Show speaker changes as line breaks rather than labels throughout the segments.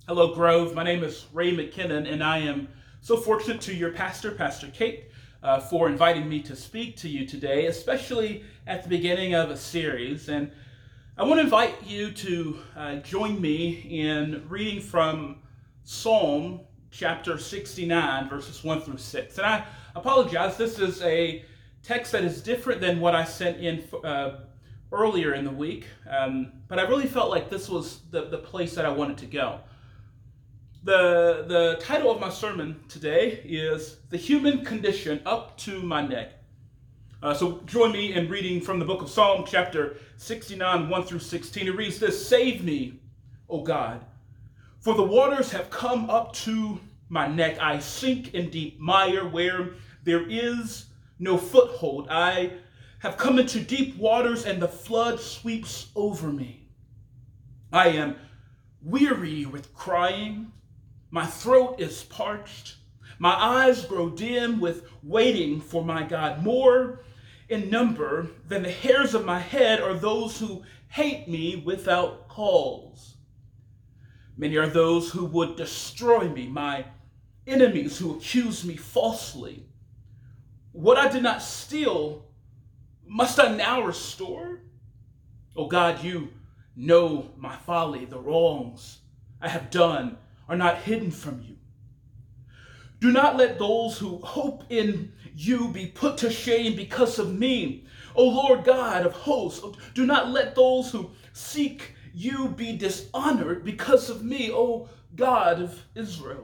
Hello, Grove. My name is Ray McKinnon, and I am so fortunate to your pastor, Pastor Kate, for inviting me to speak to you today, especially at the beginning of a series. And I want to invite you to join me in reading from Psalm chapter 69, verses 1 through 6. And I apologize, this is a text that is different than what I sent in earlier in the week, but I really felt like this was the place that I wanted to go. The title of my sermon today is The Human Condition Up to My Neck. So join me in reading from the book of Psalm, chapter 69, 1 through 16. It reads this: Save me, O God, for the waters have come up to my neck. I sink in deep mire where there is no foothold. I have come into deep waters, and the flood sweeps over me. I am weary with crying. My throat is parched. My eyes grow dim with waiting for my God. More in number than the hairs of my head are those who hate me without cause. Many are those who would destroy me, my enemies who accuse me falsely. What I did not steal, must I now restore? Oh God, you know my folly, the wrongs I have done are not hidden from you. Do not let those who hope in you be put to shame because of me. O Lord God of hosts, do not let those who seek you be dishonored because of me, O God of Israel.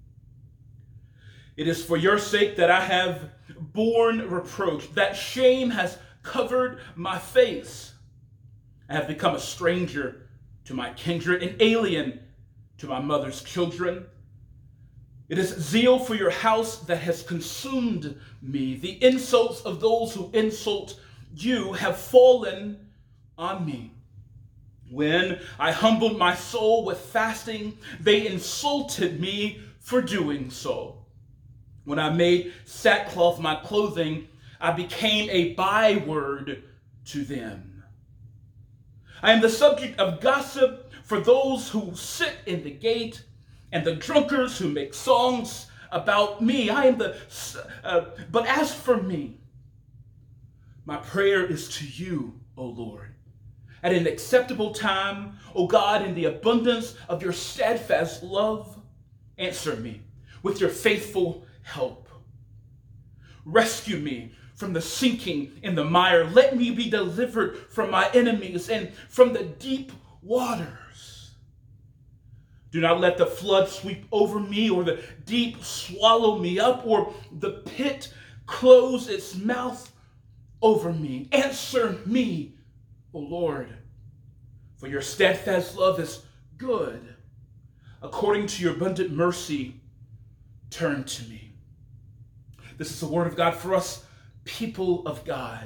It is for your sake that I have borne reproach, that shame has covered my face. I have become a stranger to my kindred, an alien to my mother's children. It is zeal for your house that has consumed me. The insults of those who insult you have fallen on me. When I humbled my soul with fasting, they insulted me for doing so. When I made sackcloth my clothing, I became a byword to them. I am the subject of gossip for those who sit in the gate and the drunkards who make songs about me. But as for me, my prayer is to you, O Lord. At an acceptable time, O God, in the abundance of your steadfast love, answer me with your faithful help. Rescue me from the sinking in the mire. Let me be delivered from my enemies and from the deep waters. Do not let the flood sweep over me, or the deep swallow me up, or the pit close its mouth over me. Answer me, O Lord, for your steadfast love is good. According to your abundant mercy, turn to me. This is the word of God for us, people of God.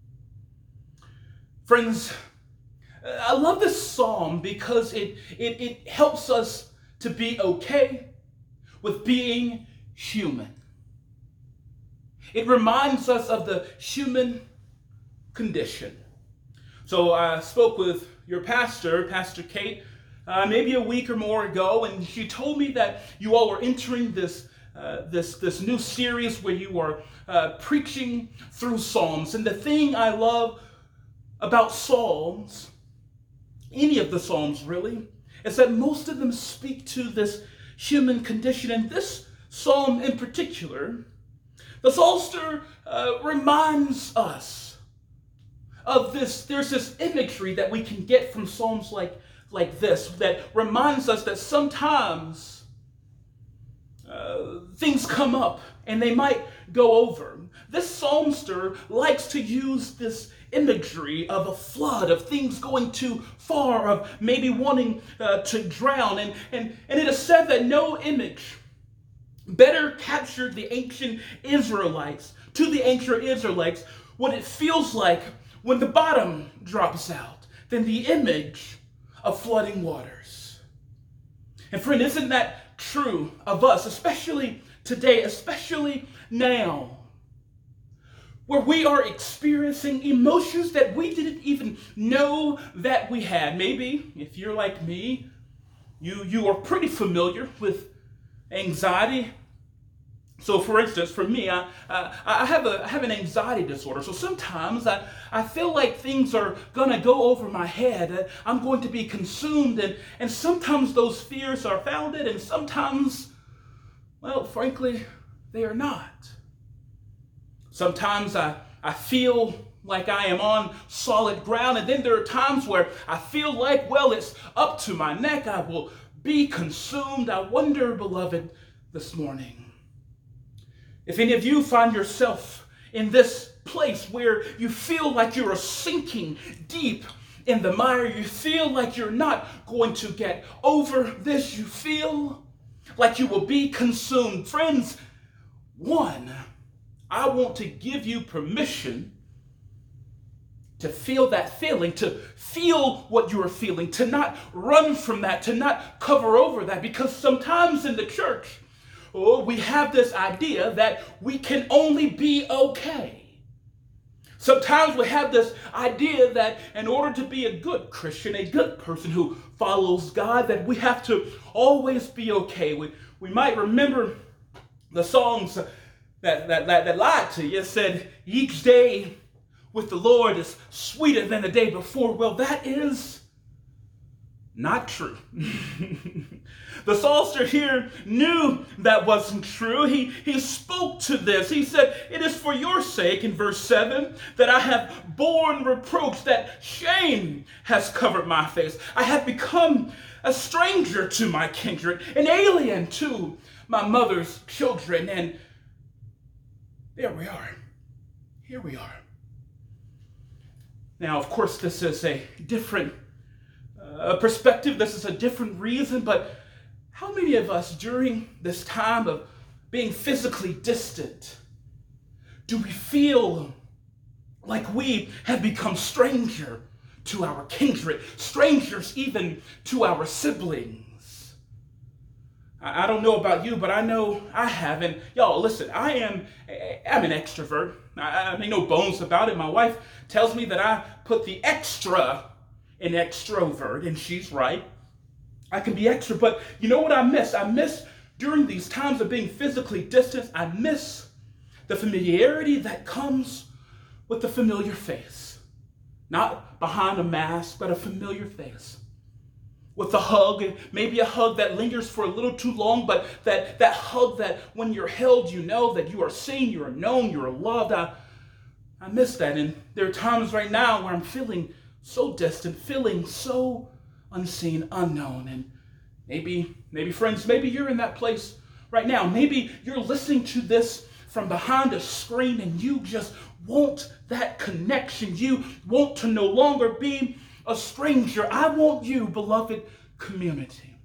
Friends, I love this psalm because it helps us to be okay with being human. It reminds us of the human condition. So I spoke with your pastor, Pastor Kate, maybe a week or more ago, and she told me that you all were entering this new series where you are preaching through Psalms. And the thing I love about Psalms, any of the Psalms really, is that most of them speak to this human condition. And this Psalm in particular, the Psalmster reminds us of this. There's this imagery that we can get from Psalms like this that reminds us that sometimes things come up and they might go over. This psalmster likes to use this imagery of a flood, of things going too far, of maybe wanting to drown. And it is said that no image better captured the ancient Israelites, what it feels like when the bottom drops out, than the image of flooding waters. And friend, isn't that true of us, especially today, especially now, where we are experiencing emotions that we didn't even know that we had? Maybe, if you're like me, You are pretty familiar with anxiety. So, for instance, for me, I have an anxiety disorder. So sometimes I feel like things are going to go over my head. I'm going to be consumed. And sometimes those fears are founded, and sometimes, well, frankly, they are not. Sometimes I feel like I am on solid ground. And then there are times where I feel like, well, it's up to my neck. I will be consumed. I wonder, beloved, this morning, if any of you find yourself in this place where you feel like you're sinking deep in the mire, you feel like you're not going to get over this, you feel like you will be consumed. Friends, one, I want to give you permission to feel that feeling, to feel what you are feeling, to not run from that, to not cover over that, because sometimes in the church, we have this idea that we can only be okay. Sometimes we have this idea that in order to be a good Christian, a good person who follows God, that we have to always be okay. We might remember the songs that lied to you. It said, each day with the Lord is sweeter than the day before. Well, that is not true. The psalmist here knew that wasn't true. He spoke to this. He said, it is for your sake, in verse 7, that I have borne reproach, that shame has covered my face. I have become a stranger to my kindred, an alien to my mother's children. And there we are. Here we are. Now, of course, this is a different perspective. This is a different reason, but how many of us during this time of being physically distant do we feel like we have become stranger to our kindred, strangers even to our siblings? I don't know about you, but I know I have. And y'all, listen, I'm an extrovert. I make no bones about it. My wife tells me that I put the extra in extrovert, and she's right. I can be extra, but you know what I miss? I miss, during these times of being physically distant, I miss the familiarity that comes with the familiar face. Not behind a mask, but a familiar face. With a hug, maybe a hug that lingers for a little too long, but that hug that when you're held, you know that you are seen, you are known, you are loved. I miss that, and there are times right now where I'm feeling so distant, feeling so unseen, unknown. And maybe friends, maybe you're in that place right now. Maybe you're listening to this from behind a screen and you just want that connection. You want to no longer be a stranger. I want you, beloved community,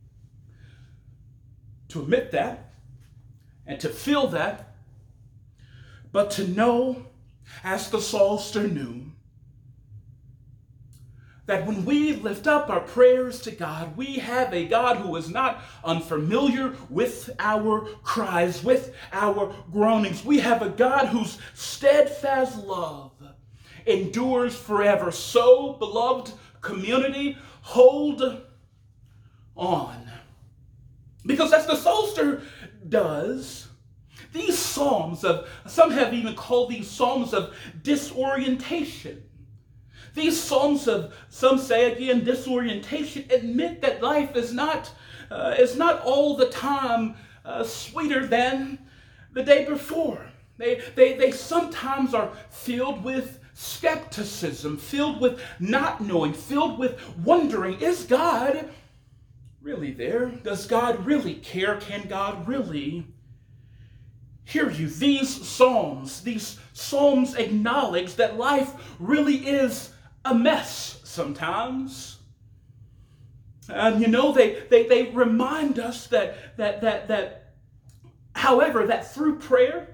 to admit that and to feel that, but to know, as the psalmist knew, that when we lift up our prayers to God, we have a God who is not unfamiliar with our cries, with our groanings. We have a God whose steadfast love endures forever. So, beloved community, hold on. Because as the psalmist does, these psalms some have even called these psalms of disorientation. These psalms of, some say again, disorientation, admit that life is not all the time sweeter than the day before. They sometimes are filled with skepticism, filled with not knowing, filled with wondering, is God really there? Does God really care? Can God really hear you? These psalms acknowledge that life really is a mess sometimes. And you know, they remind us that however, that through prayer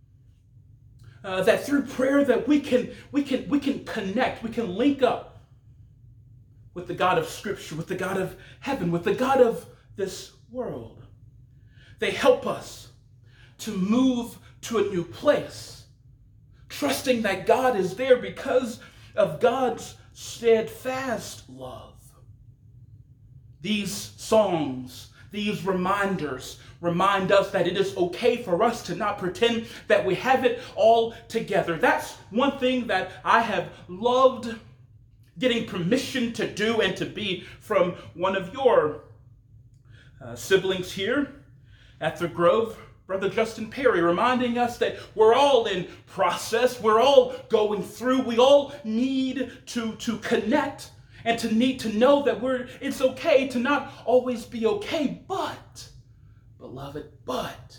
that we can connect, we can link up with the God of Scripture, with the God of heaven, with the God of this world. They help us to move to a new place, trusting that God is there because of God's steadfast love. These songs, these reminders remind us that it is okay for us to not pretend that we have it all together. That's one thing that I have loved getting permission to do and to be from one of your siblings here at the Grove, Brother Justin Perry, reminding us that we're all in process, we're all going through, we all need to connect and to need to know that it's okay to not always be okay, but, beloved, but,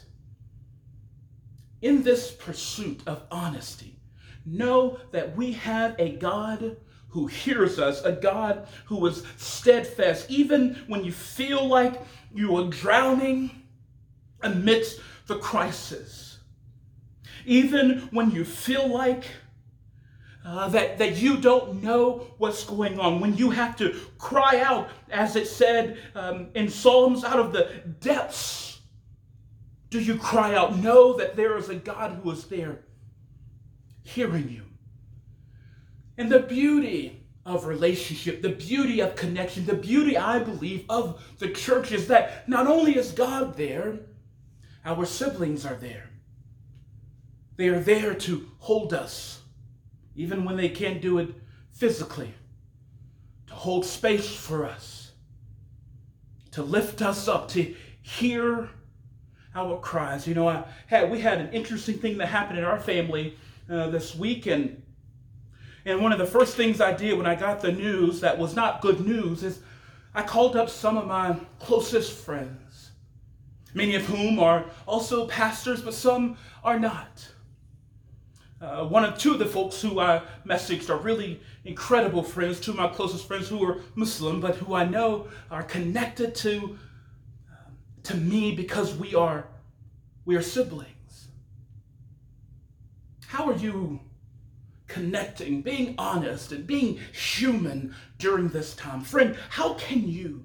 in this pursuit of honesty, know that we have a God who hears us, a God who is steadfast, even when you feel like you are drowning amidst the crisis. Even when you feel like that you don't know what's going on, when you have to cry out, as it said in Psalms, out of the depths, do you cry out? Know that there is a God who is there hearing you. And the beauty of relationship, the beauty of connection, the beauty, I believe, of the church is that not only is God there, our siblings are there. They are there to hold us, even when they can't do it physically, to hold space for us, to lift us up, to hear our cries. You know, we had an interesting thing that happened in our family this week, and one of the first things I did when I got the news that was not good news is I called up some of my closest friends, many of whom are also pastors, but some are not. Two of the folks who I messaged are really incredible friends, two of my closest friends who are Muslim, but who I know are connected to me because we are siblings. How are you connecting, being honest, and being human during this time? Friend, how can you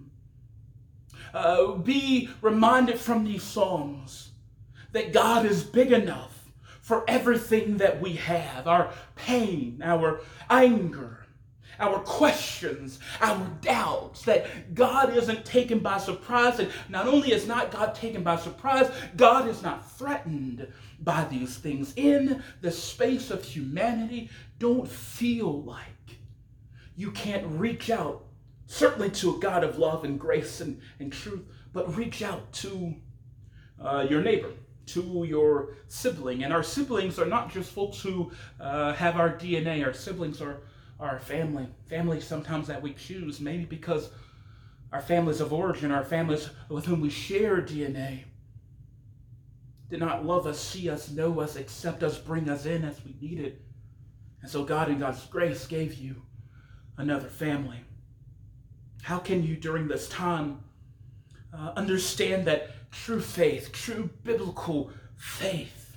be reminded from these songs that God is big enough for everything that we have, our pain, our anger, our questions, our doubts, that God isn't taken by surprise. And not only is not God taken by surprise, God is not threatened by these things. In the space of humanity, don't feel like you can't reach out, certainly to a God of love and grace and truth, but reach out to your neighbor, to your sibling. And our siblings are not just folks who have our DNA. Our siblings are our family. Family sometimes that we choose, maybe because our families of origin, our families with whom we share DNA, did not love us, see us, know us, accept us, bring us in as we needed. And so God in God's grace gave you another family. How can you during this time understand that true faith, true biblical faith,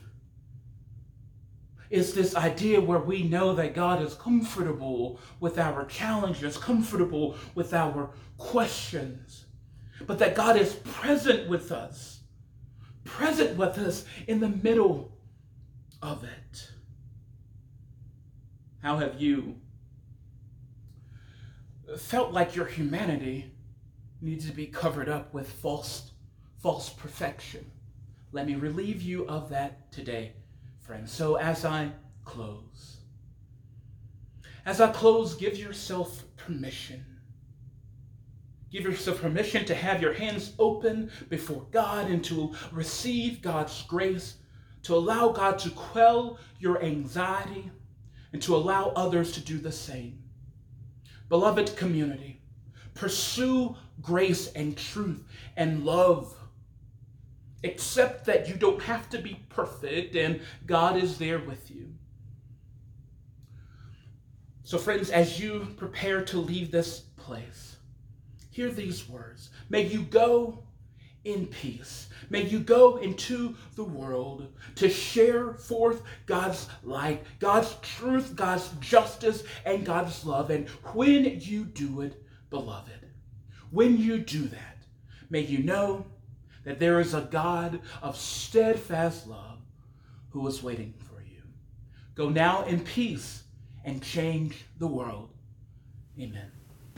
is this idea where we know that God is comfortable with our challenges, comfortable with our questions, but that God is present with us in the middle of it. How have you felt like your humanity needs to be covered up with false perfection? Let me relieve you of that today, friends. So as I close, give yourself permission. Give yourself permission to have your hands open before God and to receive God's grace, to allow God to quell your anxiety and to allow others to do the same. Beloved community, pursue grace and truth and love. Accept that you don't have to be perfect and God is there with you. So friends, as you prepare to leave this place, hear these words. May you go in peace. May you go into the world to share forth God's light, God's truth, God's justice, and God's love. And when you do it, beloved, when you do that, may you know that there is a God of steadfast love who is waiting for you. Go now in peace and change the world. Amen.